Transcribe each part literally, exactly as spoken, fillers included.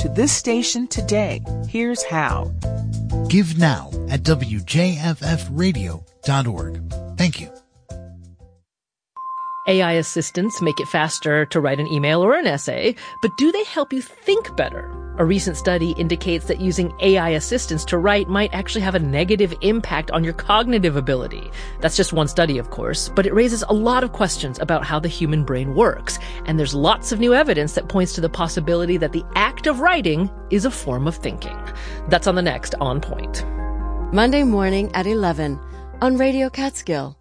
to this station today. Here's how. Give now at W J F F radio dot org. Thank you. A I assistants make it faster to write an email or an essay, but do they help you think better? A recent study indicates that using A I assistants to write might actually have a negative impact on your cognitive ability. That's just one study, of course, but it raises a lot of questions about how the human brain works, and there's lots of new evidence that points to the possibility that the act of writing is a form of thinking. That's on the next On Point. Monday morning at eleven on Radio Catskill.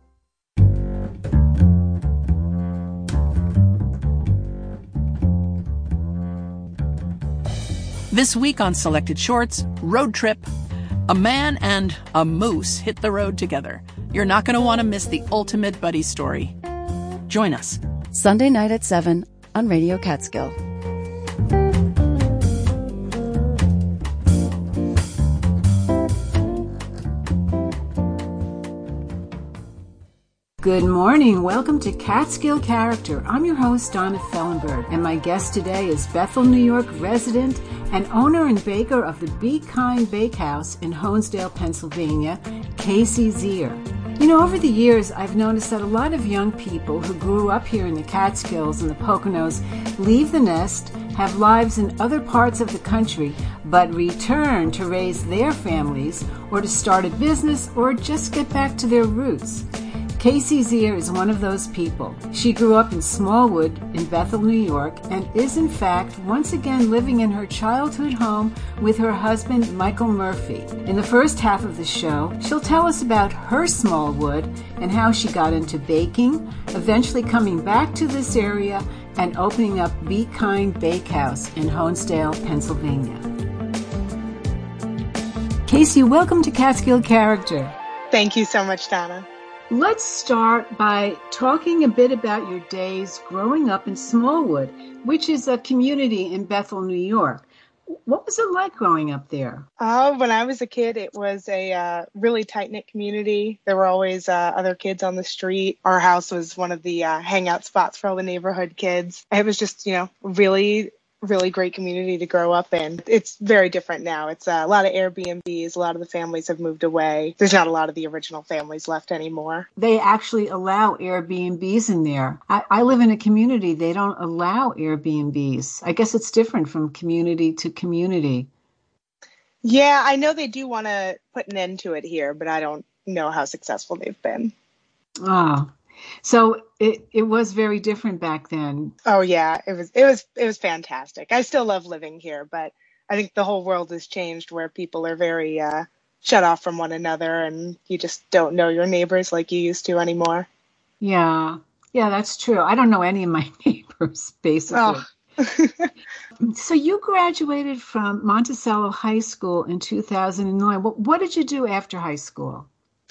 This week on Selected Shorts, Road Trip. A man and a moose hit the road together. You're not going to want to miss the ultimate buddy story. Join us. Sunday night at seven on Radio Catskill. Good morning. Welcome to Catskill Character. I'm your host, Donna Fellenberg, and my guest today is Bethel, New York resident and owner and baker of the Be Kind Bakehouse in Honesdale, Pennsylvania, Casey Zier. You know, over the years, I've noticed that a lot of young people who grew up here in the Catskills and the Poconos leave the nest, have lives in other parts of the country, but return to raise their families or to start a business or just get back to their roots. Casey Zier is one of those people. She grew up in Smallwood in Bethel, New York, and is in fact once again living in her childhood home with her husband, Michael Murphy. In the first half of the show, she'll tell us about her Smallwood and how she got into baking, eventually coming back to this area and opening up Be Kind Bakehouse in Honesdale, Pennsylvania. Casey, welcome to Catskill Character. Thank you so much, Donna. Let's start by talking a bit about your days growing up in Smallwood, which is a community in Bethel, New York. What was it like growing up there? Oh, when I was a kid, it was a uh, really tight-knit community. There were always uh, other kids on the street. Our house was one of the uh, hangout spots for all the neighborhood kids. It was just, you know, really really great community to grow up in. It's very different now. It's uh, a lot of Airbnbs. A lot of the families have moved away. There's not a lot of the original families left anymore. They actually allow Airbnbs in there. I, I live in a community. They don't allow Airbnbs. I guess it's different from community to community. Yeah, I know they do want to put an end to it here, but I don't know how successful they've been. Oh, so it, it was very different back then. Oh yeah, it was it was it was fantastic. I still love living here, but I think the whole world has changed where people are very uh, shut off from one another, and you just don't know your neighbors like you used to anymore. Yeah, yeah, that's true. I don't know any of my neighbors, basically. Oh. So you graduated from Monticello High School in two thousand nine. What, what did you do after high school?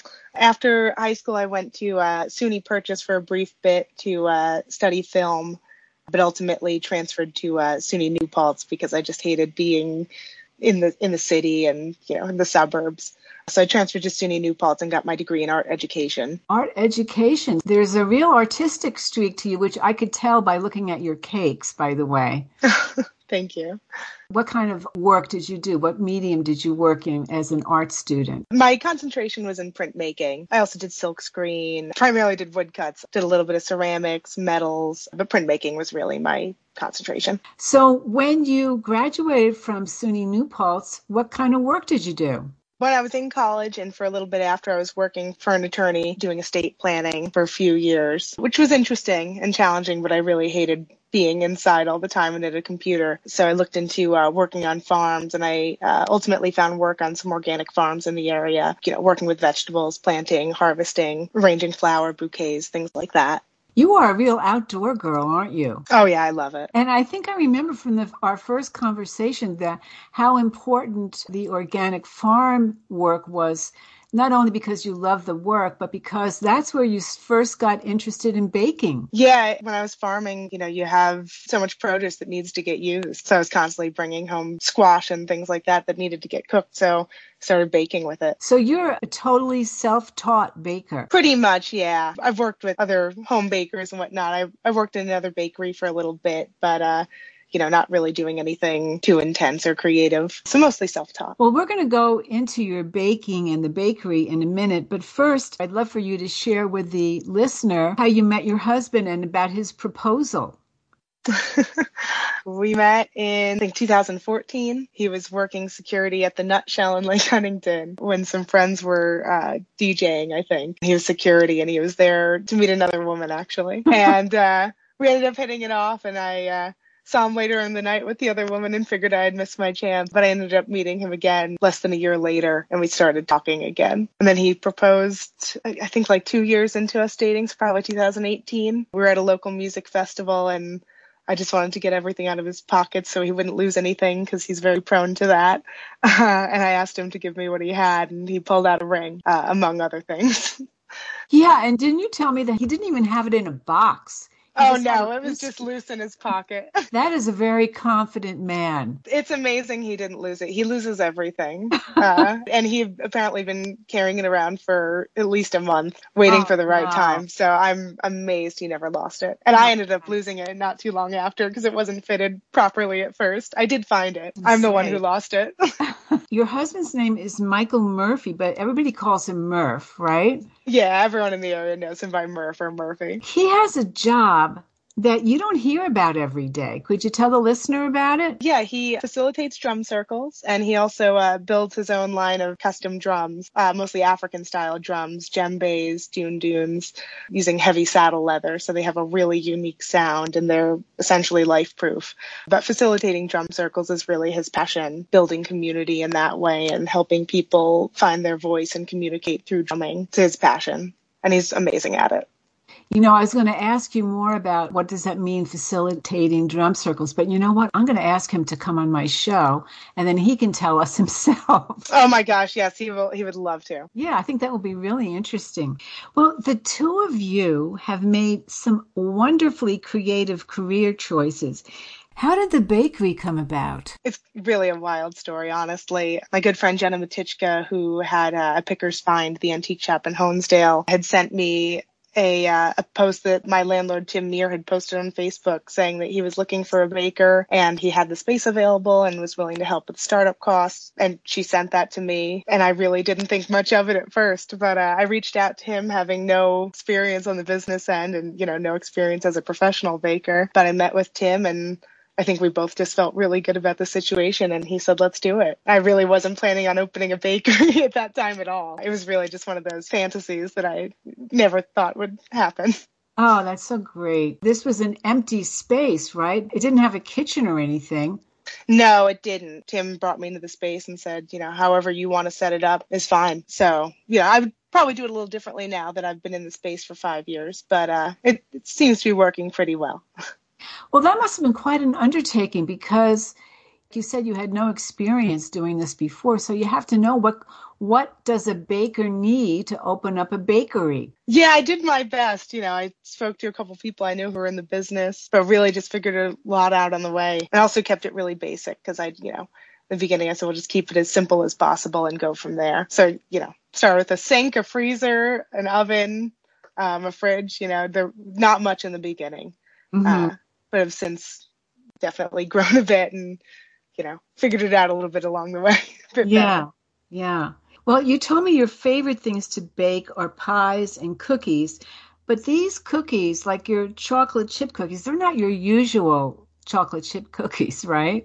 After high school, I went to uh, SUNY Purchase for a brief bit to uh, study film, but ultimately transferred to uh, SUNY New Paltz because I just hated being in the in the city and, you know, in the suburbs. So I transferred to SUNY New Paltz and got my degree in art education. Art education. There's a real artistic streak to you, which I could tell by looking at your cakes, by the way. Thank you. What kind of work did you do? What medium did you work in as an art student? My concentration was in printmaking. I also did silkscreen, primarily did woodcuts, did a little bit of ceramics, metals, but printmaking was really my concentration. So when you graduated from SUNY New Paltz, what kind of work did you do? When I was in college and for a little bit after, I was working for an attorney doing estate planning for a few years, which was interesting and challenging, but I really hated being inside all the time and at a computer. So I looked into uh, working on farms, and I uh, ultimately found work on some organic farms in the area, you know, working with vegetables, planting, harvesting, arranging flower bouquets, things like that. You are a real outdoor girl, aren't you? Oh, yeah, I love it. And I think I remember from the, our first conversation that how important the organic farm work was, not only because you love the work, but because that's where you first got interested in baking. Yeah, when I was farming, you know, you have so much produce that needs to get used. So I was constantly bringing home squash and things like that that needed to get cooked. So I started baking with it. So you're a totally self-taught baker. Pretty much, yeah. I've worked with other home bakers and whatnot. I've, I've worked in another bakery for a little bit, but uh, you know, not really doing anything too intense or creative. So mostly self-taught. Well, we're going to go into your baking and the bakery in a minute. But first, I'd love for you to share with the listener how you met your husband and about his proposal. We met in, I think, two thousand fourteen. He was working security at the Nutshell in Lake Huntington when some friends were uh, DJing, I think. He was security, and he was there to meet another woman, actually. And uh, we ended up hitting it off, and I uh, saw him later in the night with the other woman and figured I had missed my chance. But I ended up meeting him again less than a year later, and we started talking again. And then he proposed, I think, like two years into us dating, so probably two thousand eighteen. We were at a local music festival, and I just wanted to get everything out of his pockets so he wouldn't lose anything because he's very prone to that. Uh, and I asked him to give me what he had, and he pulled out a ring, uh, among other things. Yeah, and didn't you tell me that he didn't even have it in a box? He Oh, just no, had it was just loose in his pocket. That is a very confident man. It's amazing he didn't lose it. He loses everything. Uh, and he apparently been carrying it around for at least a month, waiting Oh, for the right wow. time. So I'm amazed he never lost it. And I ended up losing it not too long after because it wasn't fitted properly at first. I did find it. I'm the one who lost it. Your husband's name is Michael Murphy, but everybody calls him Murph, right? Yeah, everyone in the area knows him by Murph or Murphy. He has a job that you don't hear about every day. Could you tell the listener about it? Yeah, he facilitates drum circles, and he also uh, builds his own line of custom drums, uh, mostly African-style drums, djembes, dune dunes, using heavy saddle leather, so they have a really unique sound, and they're essentially life-proof. But facilitating drum circles is really his passion, building community in that way and helping people find their voice and communicate through drumming. It's his passion, and he's amazing at it. You know, I was going to ask you more about what does that mean, facilitating drum circles. But you know what? I'm going to ask him to come on my show, and then he can tell us himself. Oh, my gosh. Yes, he will. He would love to. Yeah, I think that will be really interesting. Well, the two of you have made some wonderfully creative career choices. How did the bakery come about? It's really a wild story, honestly. My good friend Jenna Matichka, who had uh, a Pickers Find, the antique shop in Honesdale, had sent me a uh, a post that my landlord Tim Neer had posted on Facebook saying that he was looking for a baker and he had the space available and was willing to help with startup costs. And she sent that to me, and I really didn't think much of it at first, but uh, I reached out to him having no experience on the business end and, you know, no experience as a professional baker. But I met with Tim, and I think we both just felt really good about the situation, and he said, let's do it. I really wasn't planning on opening a bakery at that time at all. It was really just one of those fantasies that I never thought would happen. Oh, that's so great. This was an empty space, right? It didn't have a kitchen or anything. No, it didn't. Tim brought me into the space and said, you know, however you want to set it up is fine. So, yeah, I would probably do it a little differently now that I've been in the space for five years, but uh, it, it seems to be working pretty well. Well, that must have been quite an undertaking because you said you had no experience doing this before. So you have to know what what does a baker need to open up a bakery? Yeah, I did my best. You know, I spoke to a couple people I knew who were in the business, but really just figured a lot out on the way. And also kept it really basic because I, you know, in the beginning I said, we'll just keep it as simple as possible and go from there. So, you know, start with a sink, a freezer, an oven, um, a fridge, you know, there not much in the beginning. Mm-hmm. Uh, but have since definitely grown a bit and, you know, figured it out a little bit along the way. Yeah, better. yeah. Well, you told me your favorite things to bake are pies and cookies, but these cookies, like your chocolate chip cookies, they're not your usual chocolate chip cookies, right?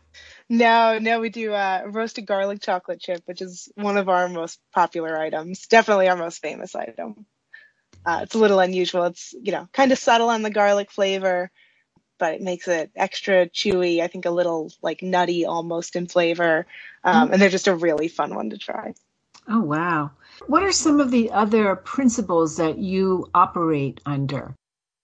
No, no, we do uh, roasted garlic chocolate chip, which is one of our most popular items, definitely our most famous item. Uh, it's a little unusual. It's, you know, kind of subtle on the garlic flavor, but it makes it extra chewy, I think a little like nutty almost in flavor. Um, mm. And they're just a really fun one to try. Oh, wow. What are some of the other principles that you operate under?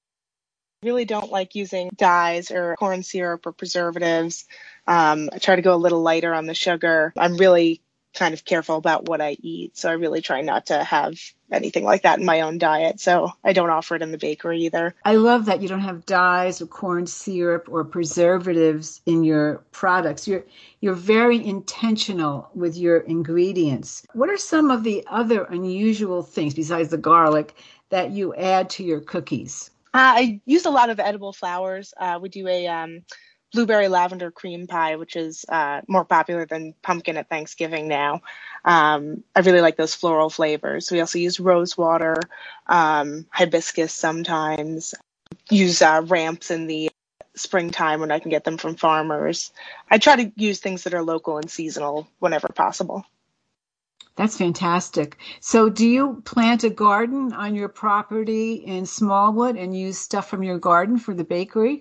I really don't like using dyes or corn syrup or preservatives. Um, I try to go a little lighter on the sugar. I'm really kind of careful about what I eat, so I really try not to have anything like that in my own diet, so I don't offer it in the bakery either. I love that you don't have dyes or corn syrup or preservatives in your products. You're you're very intentional with your ingredients. What are some of the other unusual things besides the garlic that you add to your cookies? Uh, I use a lot of edible flours. Uh, we do a um, blueberry lavender cream pie, which is uh, more popular than pumpkin at Thanksgiving now. Um, I really like those floral flavors. We also use rose water, um, hibiscus sometimes, use uh, ramps in the springtime when I can get them from farmers. I try to use things that are local and seasonal whenever possible. That's fantastic. So do you plant a garden on your property in Smallwood and use stuff from your garden for the bakery?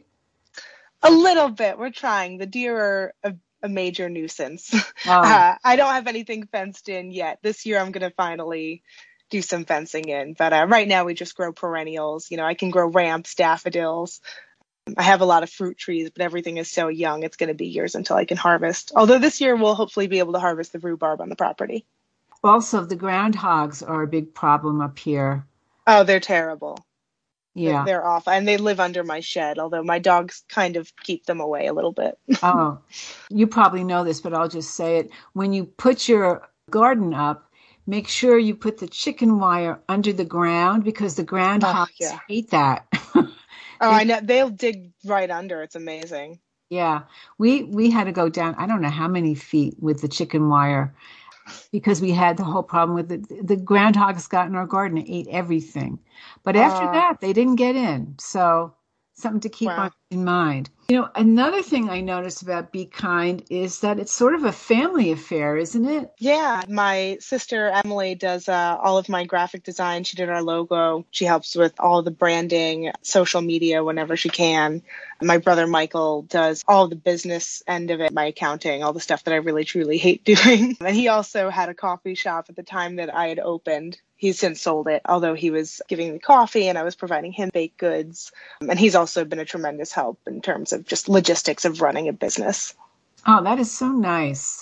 A little bit. We're trying. The deer are a, a major nuisance. Oh. Uh, I don't have anything fenced in yet. This year I'm going to finally do some fencing in. But uh, right now we just grow perennials. You know, I can grow ramps, daffodils. I have a lot of fruit trees, but everything is so young, it's going to be years until I can harvest. Although this year we'll hopefully be able to harvest the rhubarb on the property. Also, the groundhogs are a big problem up here. Oh, they're terrible. Yeah. They're, they're awful. And they live under my shed, although my dogs kind of keep them away a little bit. Oh, you probably know this, but I'll just say it. When you put your garden up, make sure you put the chicken wire under the ground because the groundhogs oh, yeah. hate that. Oh, I know. They'll dig right under. It's amazing. Yeah. We, we had to go down, I don't know how many feet with the chicken wire, because we had the whole problem with the, the groundhogs got in our garden and ate everything. But after uh, that, they didn't get in. So something to keep wow. on in mind. You know, another thing I noticed about Be Kind is that it's sort of a family affair, isn't it? Yeah. My sister, Emily, does uh, all of my graphic design. She did our logo. She helps with all the branding, social media whenever she can. My brother, Michael, does all the business end of it, my accounting, all the stuff that I really, truly hate doing. And he also had a coffee shop at the time that I had opened. He's since sold it, although he was giving me coffee and I was providing him baked goods. And he's also been a tremendous help in terms of just logistics of running a business. Oh, that is so nice.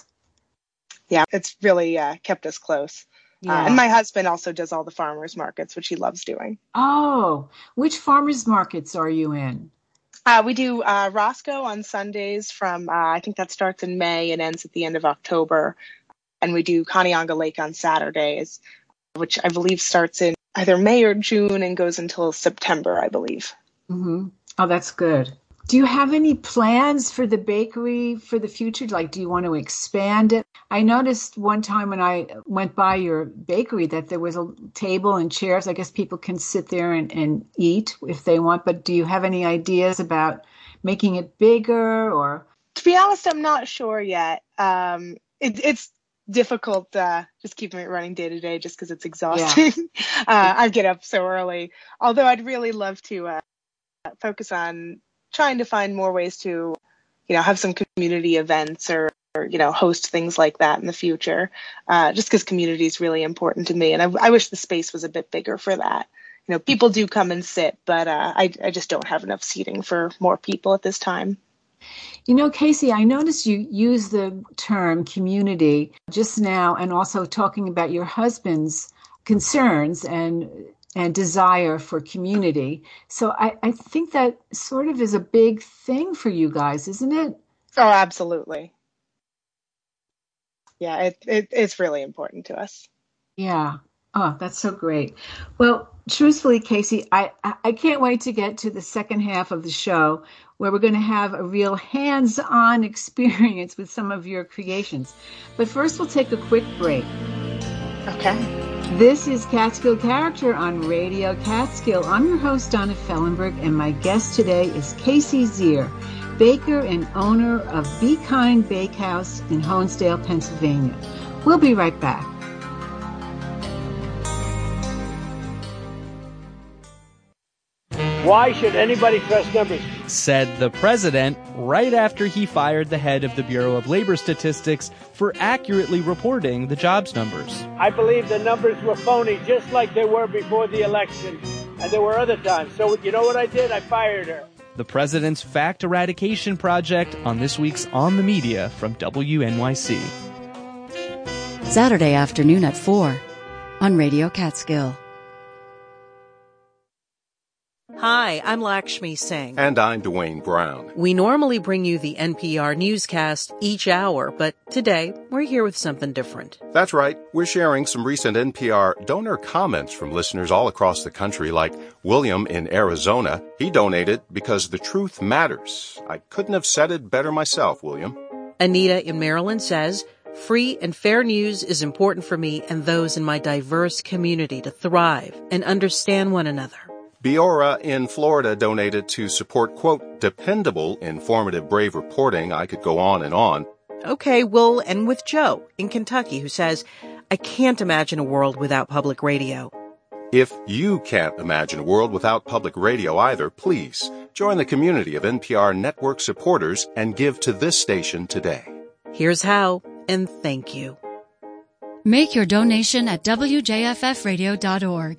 Yeah, it's really uh, kept us close. Yeah. Uh, and my husband also does all the farmers markets, which he loves doing. Oh, which farmers markets are you in? Uh, we do uh, Roscoe on Sundays from, uh, I think that starts in May and ends at the end of October. And we do Kanianga Lake on Saturdays, which I believe starts in either May or June and goes until September, I believe. Mm-hmm. Oh, that's good. Do you have any plans for the bakery for the future? Like, do you want to expand it? I noticed one time when I went by your bakery that there was a table and chairs. I guess people can sit there and, and eat if they want. But do you have any ideas about making it bigger or? To be honest, I'm not sure yet. Um, it, it's difficult uh, just keeping it running day to day just because it's exhausting. Yeah. uh, I get up so early. Although I'd really love to uh, focus on trying to find more ways to, you know, have some community events or, or you know, host things like that in the future, uh, just because community is really important to me. And I, I wish the space was a bit bigger for that. You know, people do come and sit, but uh, I, I just don't have enough seating for more people at this time. You know, Casey, I noticed you use the term community just now and also talking about your husband's concerns and and desire for community. So I, I think that sort of is a big thing for you guys, isn't it? Oh, absolutely. Yeah, it, it it's really important to us. Yeah. Oh, that's so great. Well, truthfully, Casey, I, I can't wait to get to the second half of the show where we're going to have a real hands-on experience with some of your creations. But first, we'll take a quick break. Okay. This is Catskill Character on Radio Catskill. I'm your host, Donna Fellenberg, and my guest today is Casey Zier, baker and owner of Be Kind Bakehouse in Honesdale, Pennsylvania. We'll be right back. Why should anybody trust numbers? Said the president right after he fired the head of the Bureau of Labor Statistics for accurately reporting the jobs numbers. I believe the numbers were phony, just like they were before the election, and there were other times. So you know what I did? I fired her. The president's fact eradication project on this week's On the Media from W N Y C. Saturday afternoon at four on Radio Catskill. Hi, I'm Lakshmi Singh. And I'm Dwayne Brown. We normally bring you the N P R newscast each hour, but today we're here with something different. That's right. We're sharing some recent N P R donor comments from listeners all across the country, like William in Arizona. He donated because the truth matters. I couldn't have said it better myself, William. Anita in Maryland says, free and fair news is important for me and those in my diverse community to thrive and understand one another. Biora in Florida donated to support, quote, dependable, informative, brave reporting. I could go on and on. Okay, we'll end with Joe in Kentucky, who says, I can't imagine a world without public radio. If you can't imagine a world without public radio either, please join the community of N P R network supporters and give to this station today. Here's how, and thank you. Make your donation at W J F F radio dot org.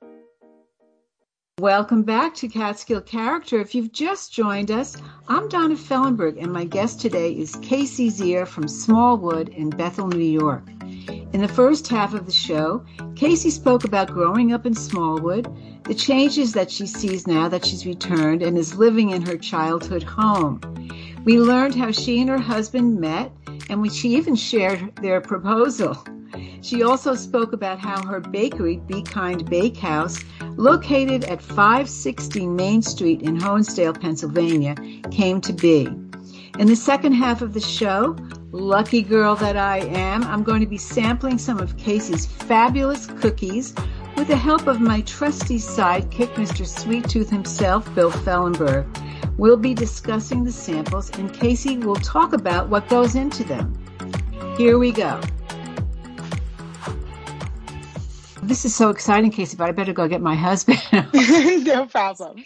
Welcome back to Catskill Character. If you've just joined us, I'm Donna Fellenberg, and my guest today is Casey Zier from Smallwood in Bethel, New York. In the first half of the show, Casey spoke about growing up in Smallwood, the changes that she sees now that she's returned and is living in her childhood home. We learned how she and her husband met, and we, she even shared their proposal. She also spoke about how her bakery, Be Kind Bakehouse, located at five sixty Main Street in Honesdale, Pennsylvania, came to be. In the second half of the show, lucky girl that I am, I'm going to be sampling some of Casey's fabulous cookies with the help of my trusty sidekick, Mister Sweet Tooth himself, Bill Fellenberg. We'll be discussing the samples, and Casey will talk about what goes into them. Here we go. This is so exciting, Casey, but I better go get my husband. No problem.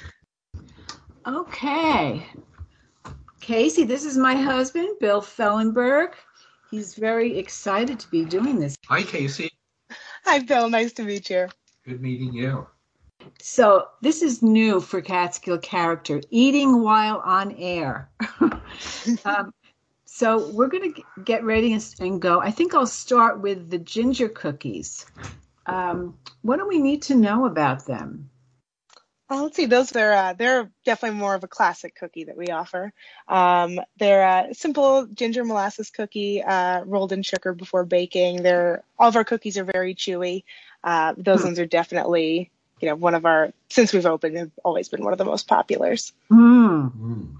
Okay. Casey, this is my husband, Bill Fellenberg. He's very excited to be doing this. Hi, Casey. Hi, Bill. Nice to meet you. Good meeting you. So this is new for Catskill Character, eating while on air. um, so we're going to get ready and, and go. I think I'll start with the ginger cookies. Um, what do we need to know about them? Well, let's see. Those are uh, they're definitely more of a classic cookie that we offer. Um, they're a simple ginger molasses cookie uh, rolled in sugar before baking. They're all of our cookies are very chewy. Uh, those mm. ones are definitely, you know, one of our since we've opened have always been one of the most populars. Mm. Mm.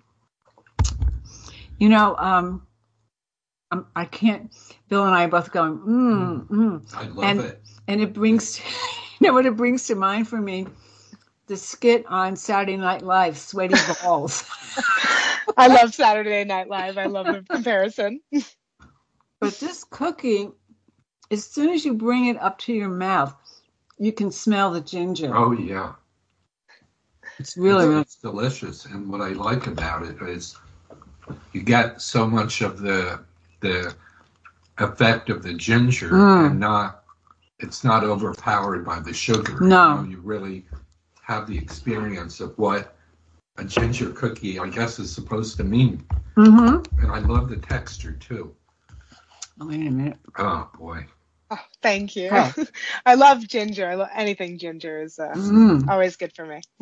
You know, um, I'm, I can't. Bill and I are both going. Mm, mm. I love and, it. And it brings, you know what it brings to mind for me? The skit on Saturday Night Live, Sweaty Balls. I love Saturday Night Live. I love the comparison. But this cookie, as soon as you bring it up to your mouth, you can smell the ginger. Oh, yeah. It's really, it's, really it's delicious. And what I like about it is you get so much of the the effect of the ginger mm. and not it's not overpowered by the sugar. No. You know, you really have the experience of what a ginger cookie, I guess, is supposed to mean. Mm-hmm. And I love the texture, too. Oh, wait a minute. Oh, boy. Oh, thank you. Oh. I love ginger. I love anything ginger is uh, mm. always good for me.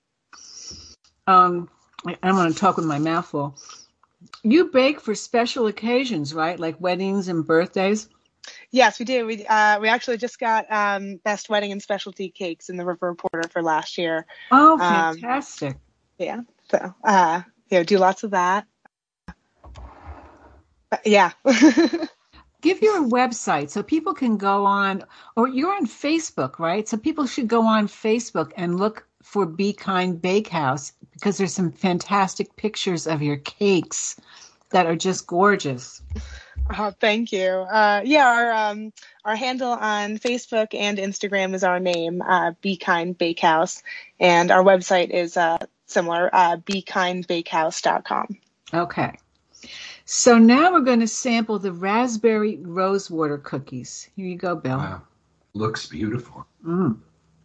um, I, I'm going to talk with my mouth full. You bake for special occasions, right? Like weddings and birthdays? Yes, we do. We uh, we actually just got um, Best Wedding and Specialty Cakes in the River Reporter for last year. Oh, fantastic. Um, yeah. So, uh, you know, do lots of that. But, yeah. Give your website so people can go on, or you're on Facebook, right? So people should go on Facebook and look for Be Kind Bakehouse because there's some fantastic pictures of your cakes that are just gorgeous. Oh, thank you. Uh, yeah, our um, our handle on Facebook and Instagram is our name, uh, Be Kind Bakehouse, and our website is uh, similar, uh, be kind bakehouse dot com. Okay. So now we're going to sample the raspberry rosewater cookies. Here you go, Bill. Wow. Looks beautiful. Mmm.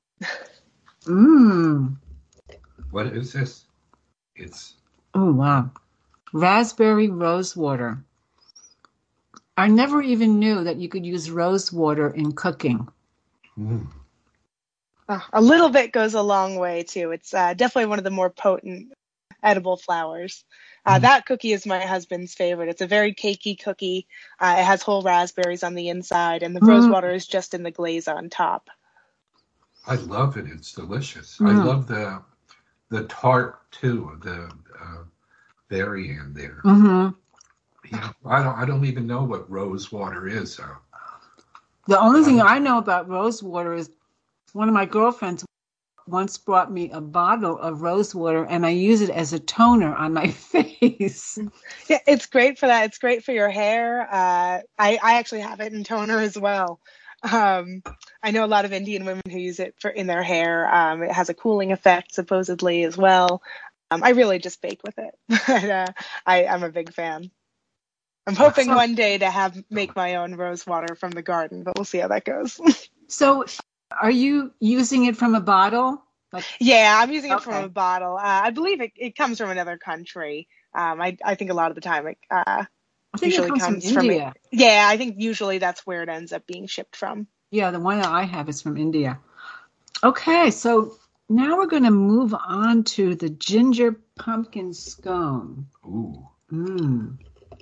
Mmm. What is this? It's... Oh, wow. Raspberry rosewater. I never even knew that you could use rose water in cooking. Mm. Oh, a little bit goes a long way, too. It's uh, definitely one of the more potent edible flowers. Uh, mm. That cookie is my husband's favorite. It's a very cakey cookie. Uh, it has whole raspberries on the inside, and the mm. rose water is just in the glaze on top. I love it. It's delicious. Mm. I love the the tart, too, the uh, berry in there. Mm-hmm. Yeah, I don't I don't even know what rose water is. So. The only thing I know about rose water is one of my girlfriends once brought me a bottle of rose water, and I use it as a toner on my face. Yeah, it's great for that. It's great for your hair. Uh, I, I actually have it in toner as well. Um, I know a lot of Indian women who use it for in their hair. Um, it has a cooling effect, supposedly, as well. Um, I really just bake with it. But, uh, I, I'm a big fan. I'm hoping so, one day to have make my own rose water from the garden, but we'll see how that goes. So are you using it from a bottle? Like, yeah, I'm using it okay. from a bottle. Uh, I believe it, it comes from another country. Um, I, I think a lot of the time it uh, I think usually it comes, comes from, from India. It. Yeah, I think usually that's where it ends up being shipped from. Yeah, the one that I have is from India. Okay, so now we're going to move on to the ginger pumpkin scone. Ooh. Mm.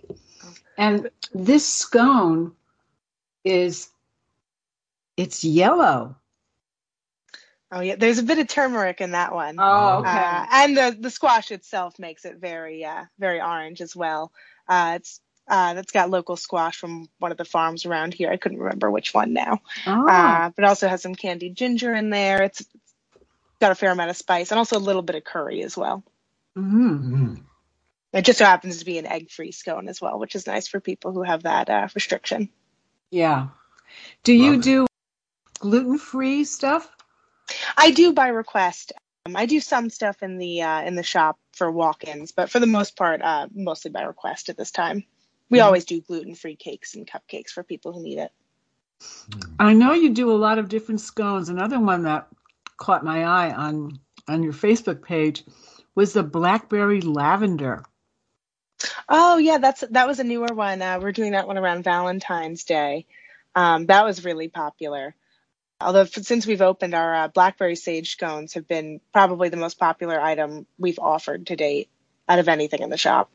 And this scone is, it's yellow. Oh, yeah. There's a bit of turmeric in that one. Oh, okay. Uh, and the, the squash itself makes it very, uh, very orange as well. Uh, it's, uh, it's got local squash from one of the farms around here. I couldn't remember which one now. Oh. Uh, but it also has some candied ginger in there. It's got a fair amount of spice and also a little bit of curry as well. Mm-hmm. Mm. It just so happens to be an egg-free scone as well, which is nice for people who have that uh, restriction. Yeah. Do you Love do it. gluten-free stuff? I do by request. Um, I do some stuff in the uh, in the shop for walk-ins, but for the most part, uh, mostly by request at this time. We mm-hmm. always do gluten-free cakes and cupcakes for people who need it. I know you do a lot of different scones. Another one that caught my eye on on your Facebook page was the blackberry lavender. Oh yeah, that's that was a newer one. Uh, we're doing that one around Valentine's Day. Um, that was really popular. Although since we've opened, our uh, blackberry sage scones have been probably the most popular item we've offered to date out of anything in the shop.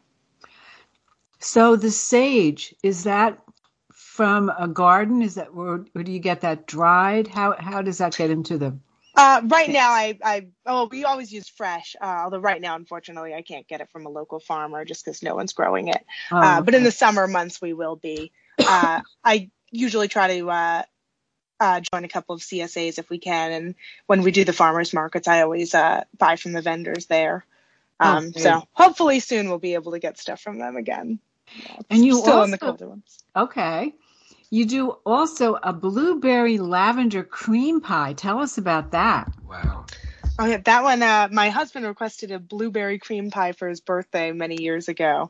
So the sage, is that from a garden? Is that or, or do you get that dried? How how does that get into the? Uh, right now, I, I, oh, we always use fresh. Uh, although right now, unfortunately, I can't get it from a local farmer just because no one's growing it. Oh, uh, okay. But in the summer months, we will be. Uh, I usually try to uh, uh, join a couple of C S As if we can. And when we do the farmers markets, I always uh, buy from the vendors there. Um, okay. So hopefully soon we'll be able to get stuff from them again. Yeah, and you still also, in the colder ones. Okay. You do also a blueberry lavender cream pie. Tell us about that. Wow. Oh, yeah, that one, uh, my husband requested a blueberry cream pie for his birthday many years ago.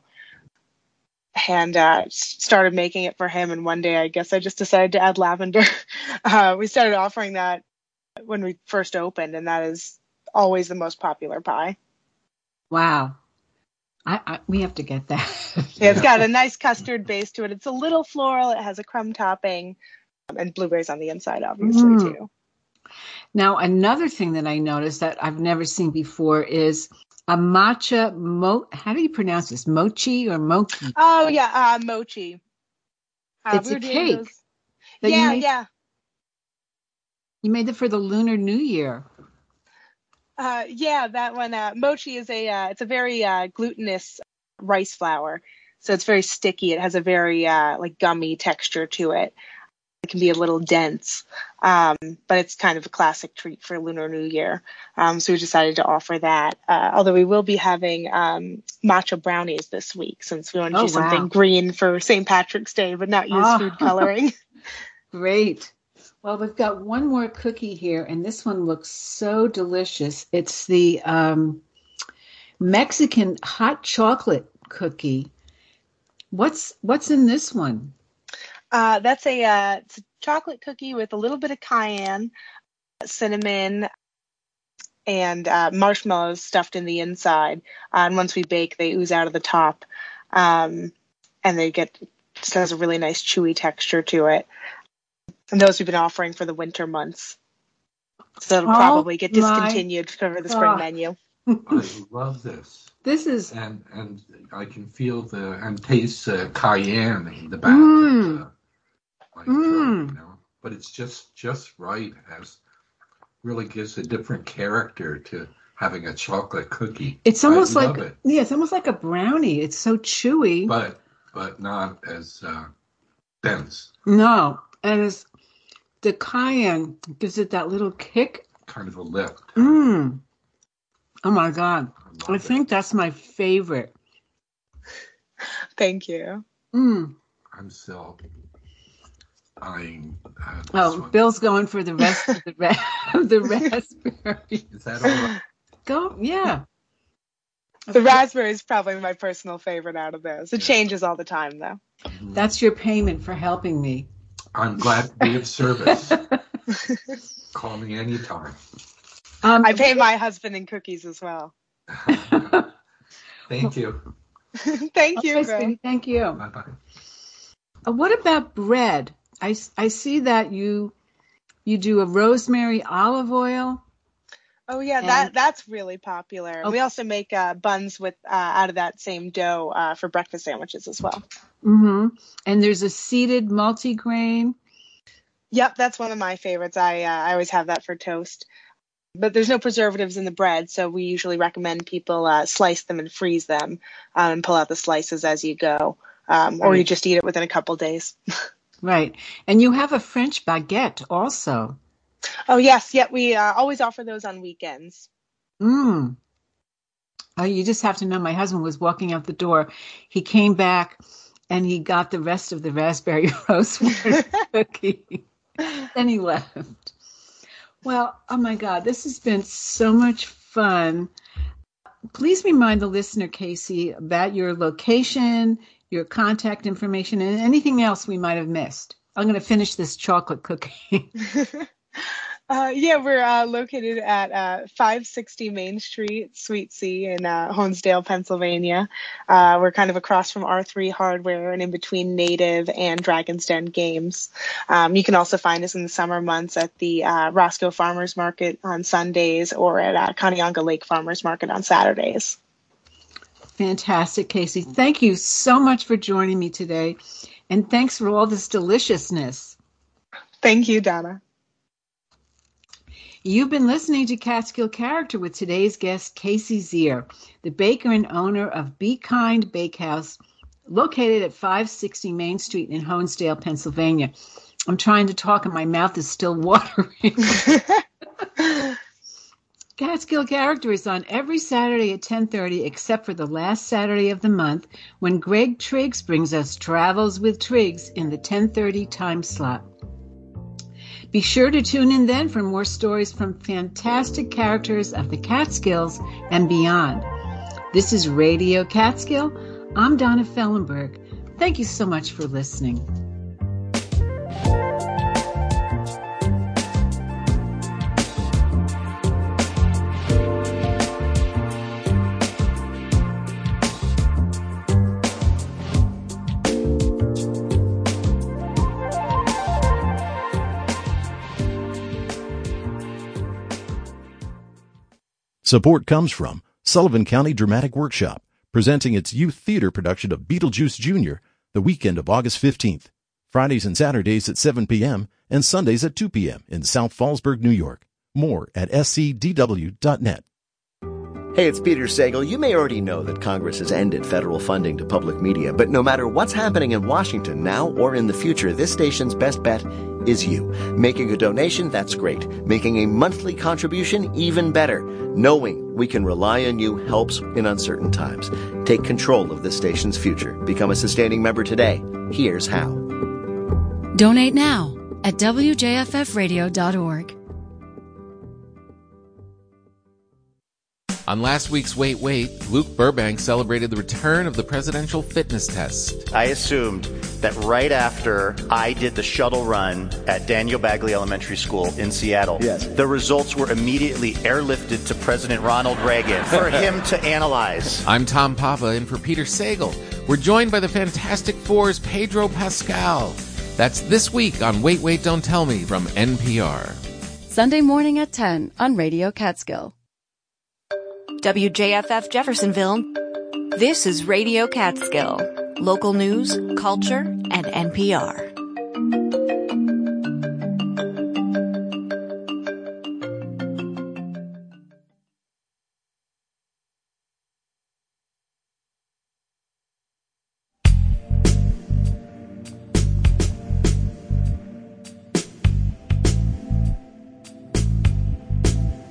And uh, started making it for him. And one day, I guess I just decided to add lavender. Uh, we started offering that when we first opened, and that is always the most popular pie. Wow. I, I, we have to get that. Yeah, it's got a nice custard base to it. It's a little floral. It has a crumb topping um, and blueberries on the inside, obviously, mm. too. Now, another thing that I noticed that I've never seen before is a matcha mo. How do you pronounce this? Mochi or mochi? Oh, yeah, uh, mochi. Uh, it's we a cake. Those... That yeah, you made, yeah. You made it for the Lunar New Year. Uh, yeah, that one. Uh, mochi is a uh, it's a very uh, glutinous rice flour, so it's very sticky. It has a very uh, like gummy texture to it. It can be a little dense, um, but it's kind of a classic treat for Lunar New Year. Um, so we decided to offer that. Uh, although we will be having um, matcha brownies this week, since we want to oh, do something wow. green for Saint Patrick's Day, but not use oh. food coloring. Great. Well, we've got one more cookie here, and this one looks so delicious. It's the um, Mexican hot chocolate cookie. What's what's in this one? Uh, that's a, uh, it's a chocolate cookie with a little bit of cayenne, cinnamon, and uh, marshmallows stuffed in the inside. Uh, and once we bake, they ooze out of the top, um, and they get just has a really nice chewy texture to it. And those we've been offering for the winter months. So it'll Oh, probably get my discontinued for the spring God. menu. I love this. This is And and I can feel the and taste uh, cayenne in the back Mm. of the, my Mm. throat, you know. But it's just just right, as really gives a different character to having a chocolate cookie. It's almost I like love it, yeah, it's almost like a brownie. It's so chewy. but but not as uh, dense. No, and it's the cayenne gives it that little kick. Kind of a lift. Mm. Oh my God, I think that's my favorite. Thank you. Mm. I'm still eyeing. Uh, this Oh, one. Bill's going for the rest of the, ra- of the raspberry. Is that all right? Go, yeah. The raspberry is probably my personal favorite out of those. It changes all the time, though. That's your payment for helping me. I'm glad to be of service. Call me anytime. Um, I pay my husband in cookies as well. Thank you. Thank you, Okay, Bill. sweetie, thank you. Bye bye. Uh, what about bread? I, s- I see that you you do a rosemary olive oil. Oh yeah, And- that that's really popular. Oh. We also make uh, buns with uh, out of that same dough uh, for breakfast sandwiches as well. Mm-hmm. And there's a seeded multigrain. Yep, that's one of my favorites. I uh, I always have that for toast. But there's no preservatives in the bread, so we usually recommend people uh, slice them and freeze them um, and pull out the slices as you go, um, or Right. you just eat it within a couple days. Right. And you have a French baguette also. Oh yes, yeah, we uh, always offer those on weekends. Mm. Oh, you just have to know my husband was walking out the door. He came back and he got the rest of the raspberry rosemary cookie. Then he left. Well, oh my God, this has been so much fun. Please remind the listener, Casey, about your location, your contact information, and anything else we might have missed. I'm going to finish this chocolate cookie. Uh, yeah, we're uh, located at uh, five sixty Main Street, Suite C in uh, Honesdale, Pennsylvania. Uh, we're kind of across from R three Hardware and in between Native and Dragon's Den Games. Um, you can also find us in the summer months at the uh, Roscoe Farmers Market on Sundays or at uh, Conneaga Lake Farmers Market on Saturdays. Fantastic, Casey. Thank you so much for joining me today. And thanks for all this deliciousness. Thank you, Donna. You've been listening to Catskill Character with today's guest, Casey Zier, the baker and owner of Be Kind Bakehouse, located at five sixty Main Street in Honesdale, Pennsylvania. I'm trying to talk and my mouth is still watering. Catskill Character is on every Saturday at ten thirty, except for the last Saturday of the month, when Greg Triggs brings us Travels with Triggs in the ten thirty time slot. Be sure to tune in then for more stories from fantastic characters of the Catskills and beyond. This is Radio Catskill. I'm Donna Fellenberg. Thank you so much for listening. Support comes from Sullivan County Dramatic Workshop, presenting its youth theater production of Beetlejuice Junior the weekend of August fifteenth, Fridays and Saturdays at seven p.m. and Sundays at two p.m. in South Fallsburg, New York. More at s c d w dot net. Hey, it's Peter Sagal. You may already know that Congress has ended federal funding to public media, but no matter what's happening in Washington now or in the future, this station's best bet is you. Making a donation, that's great. Making a monthly contribution, even better. Knowing we can rely on you helps in uncertain times. Take control of this station's future. Become a sustaining member today. Here's how. Donate now at w j f f radio dot org. On last week's Wait Wait, Luke Burbank celebrated the return of the presidential fitness test. I assumed that right after I did the shuttle run at Daniel Bagley Elementary School in Seattle, yes, the results were immediately airlifted to President Ronald Reagan for him to analyze. I'm Tom Papa, in for Peter Sagal. We're joined by the Fantastic Four's Pedro Pascal. That's this week on Wait Wait Don't Tell Me from N P R. Sunday morning at ten on Radio Catskill. W J F F Jeffersonville. This is Radio Catskill. Local news, culture, and N P R.